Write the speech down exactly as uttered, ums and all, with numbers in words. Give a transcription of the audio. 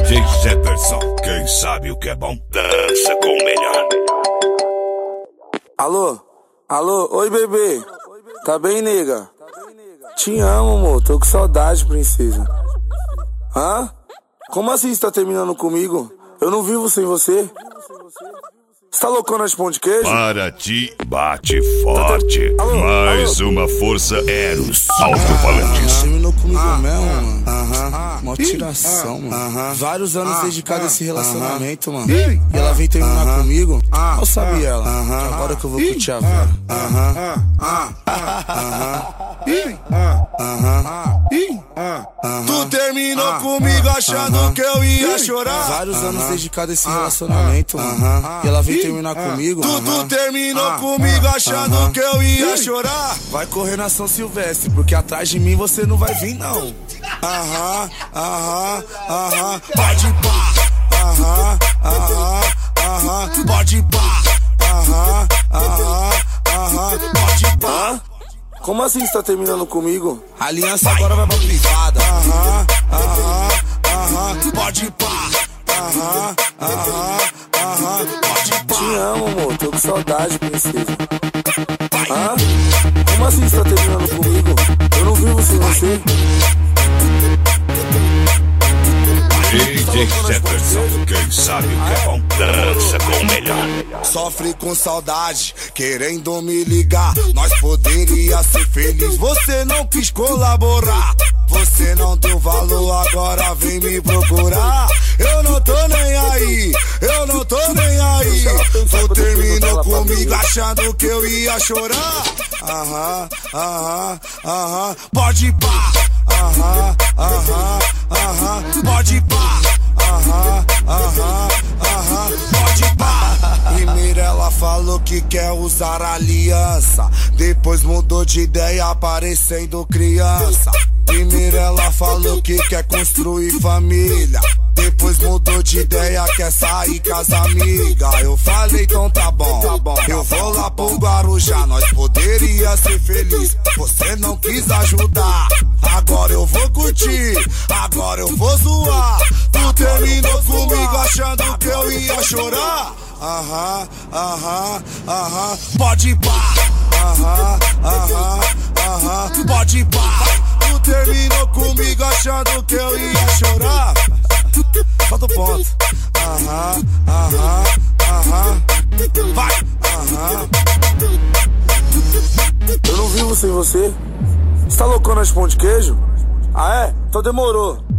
D J Jefferson, quem sabe o que é bom, dança com o melhor. Alô? Alô? Oi, bebê. Tá bem, nega? Te amo, amor. Tô com saudade, princesa. Hã? Como assim você tá terminando comigo? Eu não vivo sem você. Você tá loucona de pão de queijo? Para ti, bate forte. Alô? Mais Alô? uma força Eros. Alto-falantes. Terminou comigo mesmo, mano. Aham. Mó tiração, mano. Vários anos dedicado a esse relacionamento, mano. E ela veio terminar comigo. Mal sabe ela. Que agora que eu vou curtir a vela. Tu terminou comigo achando que eu ia chorar. Vários anos dedicado a esse relacionamento, mano. E ela veio terminar comigo. Tu, tu terminou comigo achando que eu ia chorar. Vai correr na São Silvestre, porque atrás de mim você não vai vir, não. Aham, aham, aham, pode pá. Aham, aham, aham, pode pá. Aham, aham, aham, pode pá. Como assim você tá terminando comigo? A aliança agora vai pra privada. Aham, aham, aham, pode pá. Aham, aham, aham, pode pá. Te amo, amor. Tô com saudade, princesa. Hã? Como assim você tá terminando comigo? Eu não vivo sem você. D J Jefferson, quem sabe o que é bom, dança com o melhor. Sofre com saudade, querendo me ligar. Nós poderia ser feliz, você não quis colaborar. Você não deu valor, agora vem me procurar. Eu não tô nem aí, eu não tô nem aí. Tu terminou comigo achando que eu ia chorar. Aham, aham, aham, pode pá. Aham, aham, aham, pode pá. Aham, aham, aham, pode pá. Primeiro ela falou que quer usar aliança, depois mudou de ideia parecendo criança. Primeiro ela falou que quer construir família, depois mudou de ideia, quer sair com as amigas. Eu falei, então tá bom, tá bom, eu vou lá pro Guarujá. Nós poderia ser feliz, você não quis ajudar. Agora eu vou curtir, agora eu vou zoar. Tu terminou comigo achando que eu ia chorar. Aham, aham, aham, pode pá. Aham, aham, aham, pode pá. Tu terminou comigo achando que eu ia chorar. Falta o ponto. Aham, aham, aham, vai. Aham. Eu não vivo sem você. Você tá loucona de pão de queijo? Ah, é? Então demorou.